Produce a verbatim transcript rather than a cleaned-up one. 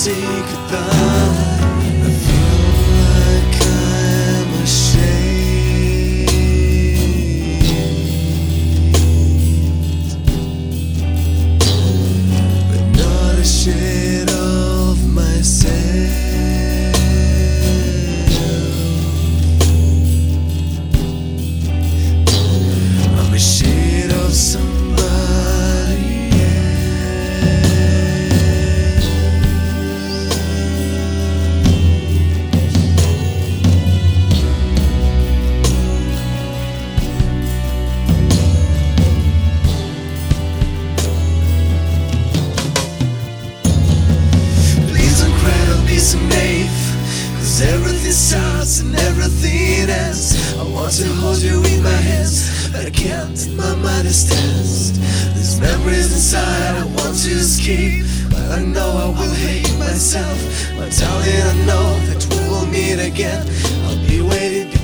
say goodbye. I feel like I'm ashamed, but not ashamed of myself. I'm ashamed of somebody else. Please don't cry, don't be so naive, 'cause everything starts and everything ends. I want to hold you in my hands, but I can't, my mind is tensed. These memories inside I want to escape, but I know I will hate myself. But darling, I know that we will meet again. I'll be waiting